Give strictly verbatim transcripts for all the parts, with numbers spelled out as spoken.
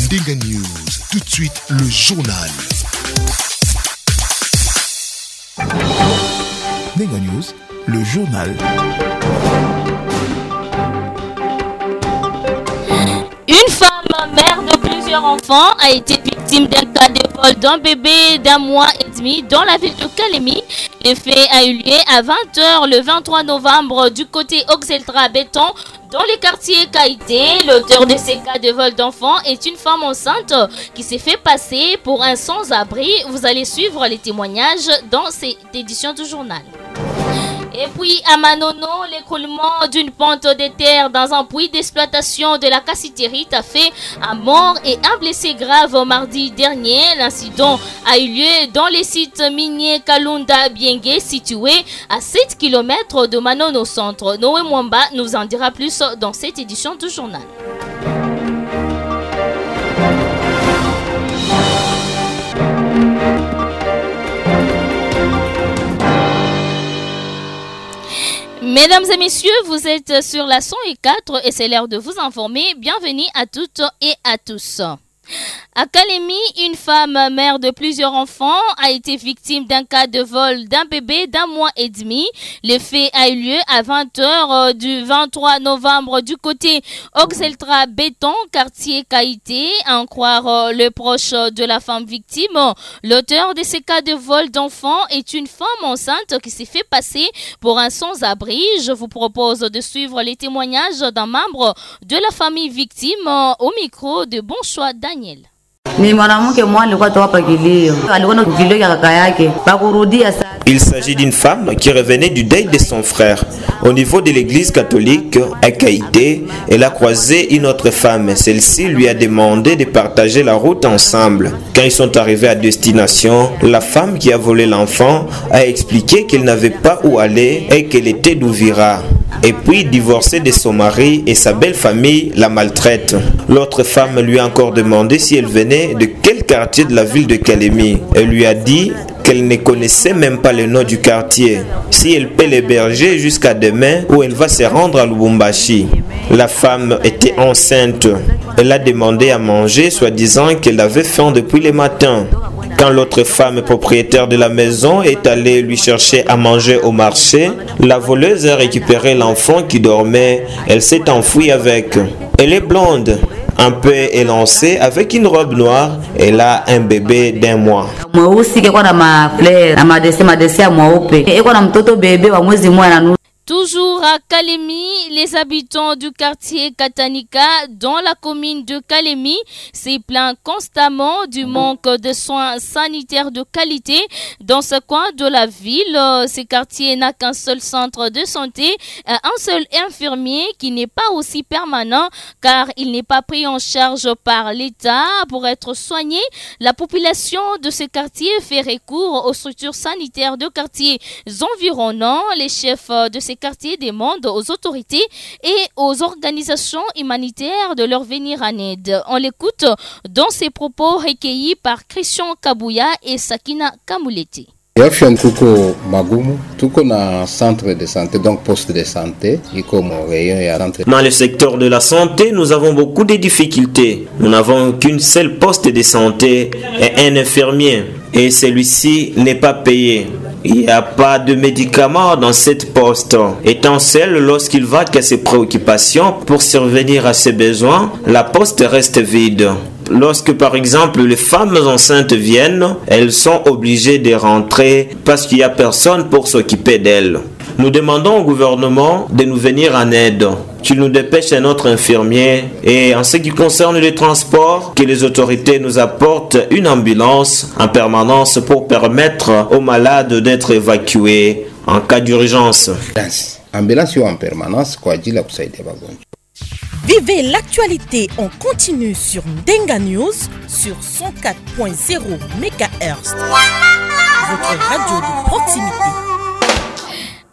Ndenga News, tout de suite le journal. Ndenga News, le journal. Une femme, mère de plusieurs enfants, a été victime d'un cas de vol d'un bébé d'un mois et demi dans la ville de Kalemi. Le fait a eu lieu à vingt heures le vingt-trois novembre du côté Oxeltra Béton dans les quartiers Kaïté. L'auteur de ces cas de vol d'enfants est une femme enceinte qui s'est fait passer pour un sans-abri. Vous allez suivre les témoignages dans cette édition du journal. Et puis à Manono, l'écroulement d'une pente de terre dans un puits d'exploitation de la cassitérite a fait un mort et un blessé grave mardi dernier. L'incident a eu lieu dans les sites miniers Kalunda Biengue situé à sept kilomètres de Manono centre. Noé Mwamba nous en dira plus dans cette édition du journal. Mesdames et messieurs, vous êtes sur la cent quatre et c'est l'heure de vous informer. Bienvenue à toutes et à tous. À Kalemi, une femme mère de plusieurs enfants a été victime d'un cas de vol d'un bébé d'un mois et demi. Le fait a eu lieu à vingt heures du vingt-trois novembre du côté Oxeltra Béton, quartier Kaïté. À en croire le proche de la femme victime, l'auteur de ces cas de vol d'enfants est une femme enceinte qui s'est fait passer pour un sans-abri. Je vous propose de suivre les témoignages d'un membre de la famille victime au micro de Bon Choix Daniel. Il s'agit d'une femme qui revenait du deuil de son frère. Au niveau de l'église catholique, à Kaïté, elle a croisé une autre femme. Celle-ci lui a demandé de partager la route ensemble. Quand ils sont arrivés à destination, la femme qui a volé l'enfant a expliqué qu'elle n'avait pas où aller et qu'elle était d'Ouvira. Et puis, divorcée de son mari et sa belle famille la maltraite. L'autre femme lui a encore demandé si elle venait de quel quartier de la ville de Kalemi. Elle lui a dit qu'elle ne connaissait même pas le nom du quartier. Si elle peut l'héberger jusqu'à demain ou elle va se rendre à Lubumbashi. La femme était enceinte. Elle a demandé à manger, soi-disant qu'elle avait faim depuis le matin. Quand l'autre femme propriétaire de la maison est allée lui chercher à manger au marché, la voleuse a récupéré l'enfant qui dormait. Elle s'est enfuie avec. Elle est blonde, un peu élancée, avec une robe noire. Elle a un bébé d'un mois. Toujours à Kalemi, les habitants du quartier Katanika, dans la commune de Kalemi, se plaignent constamment du manque de soins sanitaires de qualité dans ce coin de la ville. Ce quartier n'a qu'un seul centre de santé, un seul infirmier qui n'est pas aussi permanent car il n'est pas pris en charge par l'État pour être soigné. La population de ce quartier fait recours aux structures sanitaires de quartiers environnants. Les chefs de ces quartiers demandent aux autorités et aux organisations humanitaires de leur venir en aide. On l'écoute dans ses propos recueillis par Christian Kabouya et Sakina Kamuleti. Dans le secteur de la santé, nous avons beaucoup de difficultés. Nous n'avons qu'une seule poste de santé et un infirmier. Et celui-ci n'est pas payé. Il n'y a pas de médicaments dans cette poste. Étant seul lorsqu'il va qu'à ses préoccupations pour survenir à ses besoins, la poste reste vide. Lorsque par exemple les femmes enceintes viennent, elles sont obligées de rentrer parce qu'il n'y a personne pour s'occuper d'elles. Nous demandons au gouvernement de nous venir en aide, qu'il nous dépêche un autre infirmier et en ce qui concerne les transports, que les autorités nous apportent une ambulance en permanence pour permettre aux malades d'être évacués en cas d'urgence. Ambulance en permanence kwa ajili ya kusaidia wagonjwa. Vivez l'actualité en continu sur Ndenga News sur cent quatre point zéro mégahertz. Votre radio de proximité.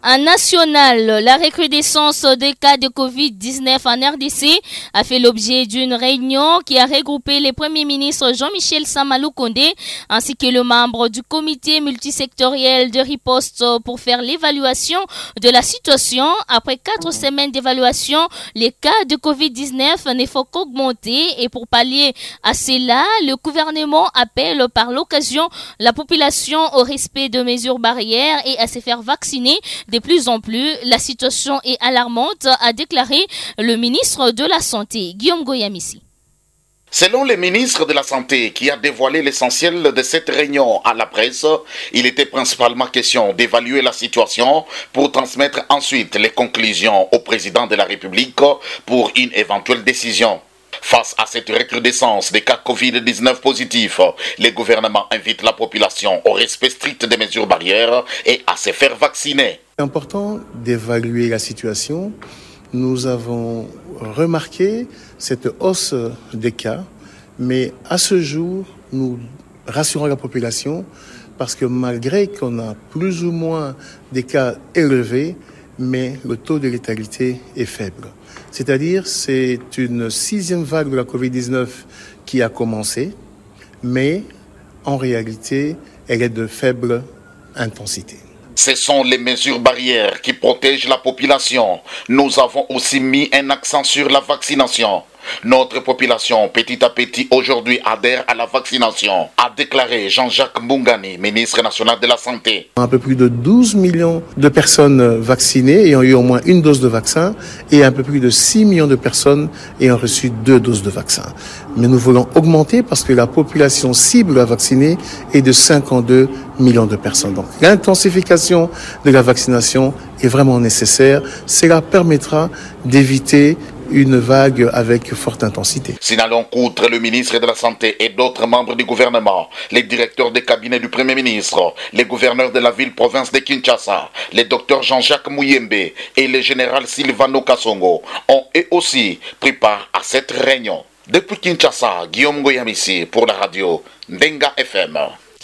En national, la recrudescence des cas de covid dix-neuf en R D C a fait l'objet d'une réunion qui a regroupé les premiers ministres Jean-Michel Samalou Kondé ainsi que le membre du comité multisectoriel de riposte pour faire l'évaluation de la situation. Après quatre semaines d'évaluation, les cas de covid dix-neuf ne font qu'augmenter et pour pallier à cela, le gouvernement appelle par l'occasion la population au respect de mesures barrières et à se faire vacciner. De plus en plus, la situation est alarmante, a déclaré le ministre de la Santé, Guillaume Goyamissi. Selon le ministre de la Santé qui a dévoilé l'essentiel de cette réunion à la presse, il était principalement question d'évaluer la situation pour transmettre ensuite les conclusions au président de la République pour une éventuelle décision. Face à cette recrudescence des cas covid dix-neuf positifs, le gouvernement invite la population au respect strict des mesures barrières et à se faire vacciner. C'est important d'évaluer la situation. Nous avons remarqué cette hausse des cas, mais à ce jour, nous rassurons la population parce que malgré qu'on a plus ou moins des cas élevés, mais le taux de létalité est faible. C'est-à-dire, c'est une sixième vague de la covid dix-neuf qui a commencé, mais en réalité, elle est de faible intensité. Ce sont les mesures barrières qui protègent la population. Nous avons aussi mis un accent sur la vaccination. Notre population, petit à petit, aujourd'hui adhère à la vaccination, a déclaré Jean-Jacques Mbungani, ministre national de la Santé. Un peu plus de douze millions de personnes vaccinées ayant eu au moins une dose de vaccin et un peu plus de six millions de personnes ayant reçu deux doses de vaccin. Mais nous voulons augmenter parce que la population cible à vacciner est de cinquante-deux millions de personnes. Donc l'intensification de la vaccination est vraiment nécessaire. Cela permettra d'éviter une vague avec forte intensité. Signalons qu'outre le ministre de la Santé et d'autres membres du gouvernement, les directeurs des cabinets du Premier ministre, les gouverneurs de la ville-province de Kinshasa, le docteur Jean-Jacques Mouyembe et le général Silvano Kasongo ont eux aussi pris part à cette réunion. Depuis Kinshasa, Guillaume Goyamissi pour la radio Ndenga F M.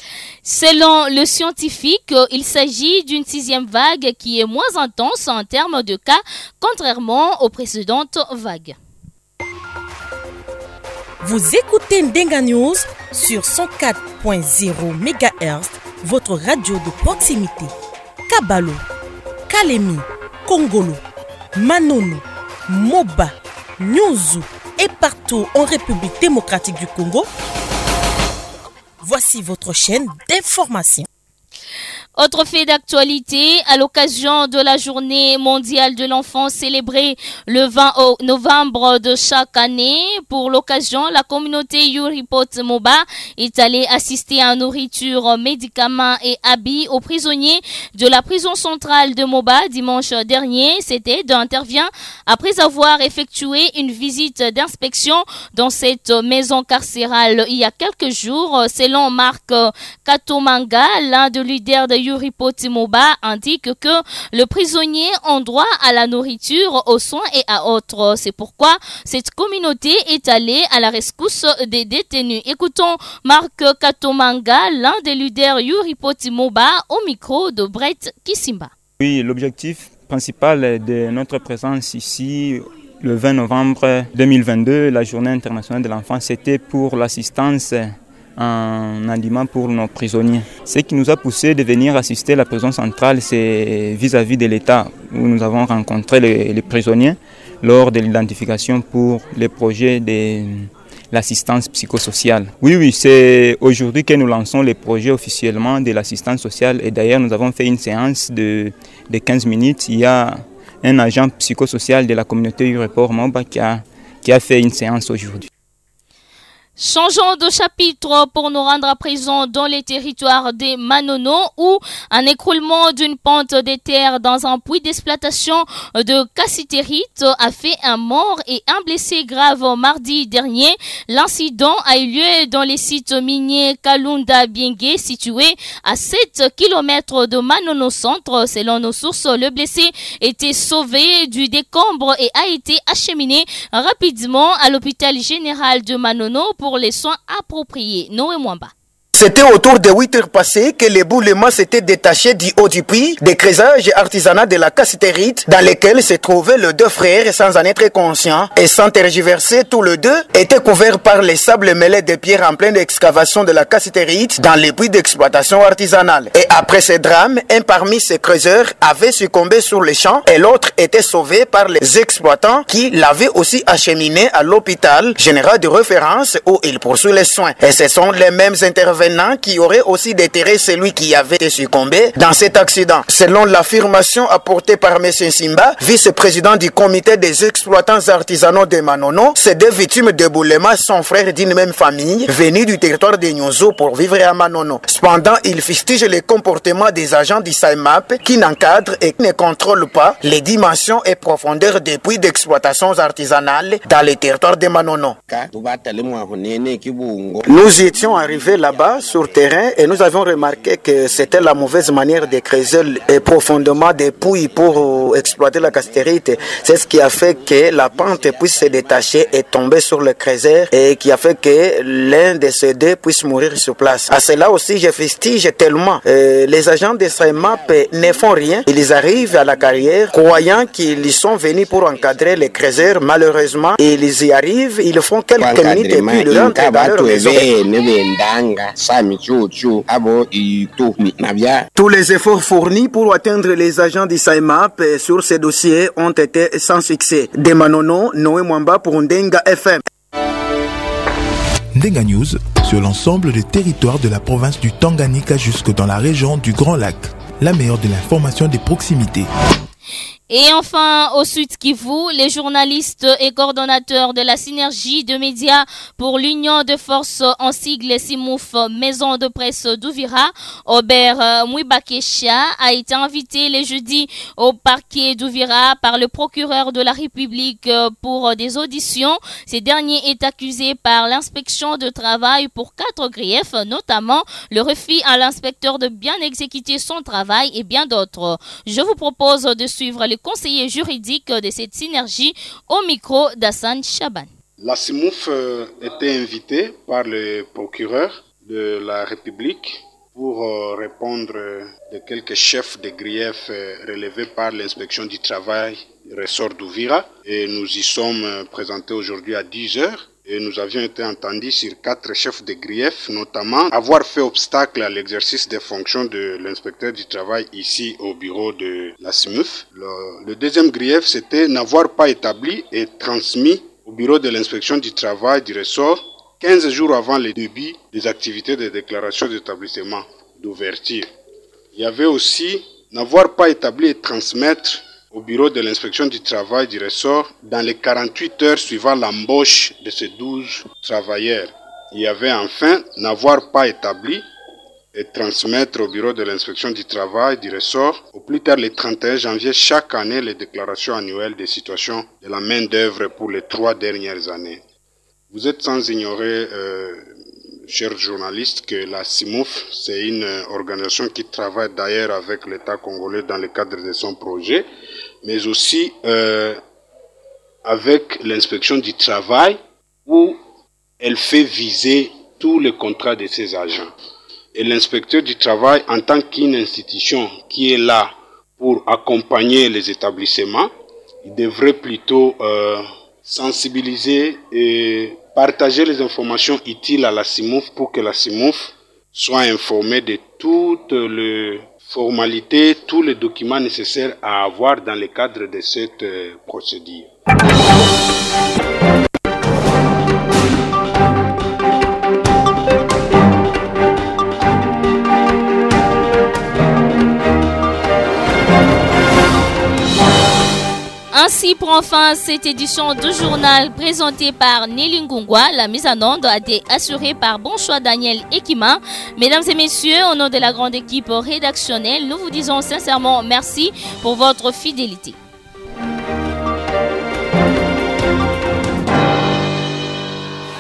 Selon le scientifique, il s'agit d'une sixième vague qui est moins intense en termes de cas, contrairement aux précédentes vagues. Vous écoutez Ndenga News sur cent quatre point zéro mégahertz, votre radio de proximité. Kabalo, Kalemi, Kongolo, Manono, Moba, Nyuzu et partout en République démocratique du Congo. Voici votre chaîne d'information. Autre fait d'actualité, à l'occasion de la journée mondiale de l'enfant célébrée le vingt novembre de chaque année, pour l'occasion, la communauté Yuripot Moba est allée assister à nourriture, médicaments et habits aux prisonniers de la prison centrale de Moba dimanche dernier. C'était d'intervient après avoir effectué une visite d'inspection dans cette maison carcérale il y a quelques jours. Selon Marc Katomanga, l'un des leaders de Yuripot Moba, indique que le prisonnier a droit à la nourriture, aux soins et à autres. C'est pourquoi cette communauté est allée à la rescousse des détenus. Écoutons Marc Katomanga, l'un des leaders Yuripot Moba, au micro de Brett Kisimba. Oui, l'objectif principal de notre présence ici le vingt novembre deux mille vingt-deux, la journée internationale de l'enfant, c'était pour l'assistance en aliment pour nos prisonniers. Ce qui nous a poussé de venir assister à la prison centrale, c'est vis-à-vis de l'État, où nous avons rencontré les, les prisonniers lors de l'identification pour les projets de l'assistance psychosociale. Oui, oui, c'est aujourd'hui que nous lançons les projets officiellement de l'assistance sociale et d'ailleurs nous avons fait une séance de, de quinze minutes. Il y a un agent psychosocial de la communauté Yuripot Moba qui a, qui a fait une séance aujourd'hui. Changeons de chapitre pour nous rendre à présent dans les territoires des Manono où un écroulement d'une pente des terres dans un puits d'exploitation de cassitérite a fait un mort et un blessé grave mardi dernier. L'incident a eu lieu dans les sites miniers Kalunda Biengue situé à sept kilomètres de Manono Centre. Selon nos sources, le blessé était sauvé du décombre et a été acheminé rapidement à l'hôpital général de Manono pour les soins appropriés. Noé Mwamba. C'était autour de huit heures passées que l'éboulement s'était détaché du haut du puits des creusages artisanaux de la cassitérite dans lesquels se trouvaient les deux frères sans en être conscients et sans tergiverser. Tous les deux étaient couverts par les sables mêlés de pierres en pleine excavation de la cassitérite dans les puits d'exploitation artisanale. Et après ce drame, un parmi ces creuseurs avait succombé sur les champs et l'autre était sauvé par les exploitants qui l'avaient aussi acheminé à l'hôpital général de référence où il poursuit les soins. Et ce sont les mêmes intervenants qui auraient aussi déterré celui qui avait succombé dans cet accident. Selon l'affirmation apportée par M. Simba, vice-président du comité des exploitants artisanaux de Manono, ces deux victimes d'éboulement sont frères d'une même famille venus du territoire de Nyonzo pour vivre à Manono. Cependant, il fustige le comportement des agents du S A I M A P qui n'encadrent et qui ne contrôlent pas les dimensions et profondeurs des puits d'exploitation artisanale dans les territoires de Manono. Nous étions arrivés là-bas sur terrain et nous avions remarqué que c'était la mauvaise manière de creuser profondément des puits pour exploiter la cassitérite. C'est ce qui a fait que la pente puisse se détacher et tomber sur le creuseur et qui a fait que l'un de ces deux puisse mourir sur place. À cela aussi, je fustige tellement. Euh, les agents de S A I M A P ne font rien. Ils arrivent à la carrière croyant qu'ils y sont venus pour encadrer les creuseurs. Malheureusement, ils y arrivent, ils font quelques minutes et puis ils rentrent dans leur maison. Tous les efforts fournis pour atteindre les agents du S A I M A P sur ces dossiers ont été sans succès. De Manono, Noé Mwamba pour Ndenga F M. Ndenga News sur l'ensemble des territoires de la province du Tanganyika jusque dans la région du Grand Lac. La meilleure de l'information des proximités. Et enfin, au Sud Kivu, les journalistes et coordonnateurs de la synergie de médias pour l'Union de forces en sigle Simouf, maison de presse d'Ouvira, Aubert Mwibakesha, a été invité le jeudi au parquet d'Ouvira par le procureur de la République pour des auditions. Ce dernier est accusé par l'inspection de travail pour quatre griefs, notamment le refus à l'inspecteur de bien exécuter son travail et bien d'autres. Je vous propose de suivre le conseiller juridique de cette synergie au micro d'Hassan Chaban. La Simouf euh, était invitée par le procureur de la République pour euh, répondre de quelques chefs de griefs euh, relevés par l'inspection du travail du ressort d'Ouvira. Et nous y sommes euh, présentés aujourd'hui à dix heures. Et nous avions été entendus sur quatre chefs de griefs, notamment avoir fait obstacle à l'exercice des fonctions de l'inspecteur du travail ici au bureau de la Simouf. Le, le deuxième grief, c'était n'avoir pas établi et transmis au bureau de l'inspection du travail du ressort quinze jours avant le début des activités de déclaration d'établissement d'ouverture. Il y avait aussi n'avoir pas établi et transmettre au bureau de l'inspection du travail du ressort dans les quarante-huit heures suivant l'embauche de ces douze travailleurs. Il y avait enfin n'avoir pas établi et transmettre au bureau de l'inspection du travail du ressort au plus tard le trente et un janvier chaque année les déclarations annuelles des situations de la main-d'œuvre pour les trois dernières années. Vous êtes sans ignorer, euh, chers journalistes, que la Simouf, c'est une organisation qui travaille d'ailleurs avec l'État congolais dans le cadre de son projet, mais aussi euh, avec l'inspection du travail où elle fait viser tous les contrats de ses agents. Et l'inspecteur du travail, en tant qu'une institution qui est là pour accompagner les établissements, il devrait plutôt euh, sensibiliser et partager les informations utiles à la Simouf pour que la Simouf soit informée de toutes les formalités, tous les documents nécessaires à avoir dans le cadre de cette euh, procédure. Ainsi prend fin cette édition du journal présentée par Nelly Ngungwa. La mise en onde a été assurée par Bonchois Daniel Ekima. Mesdames et messieurs, au nom de la grande équipe rédactionnelle, nous vous disons sincèrement merci pour votre fidélité.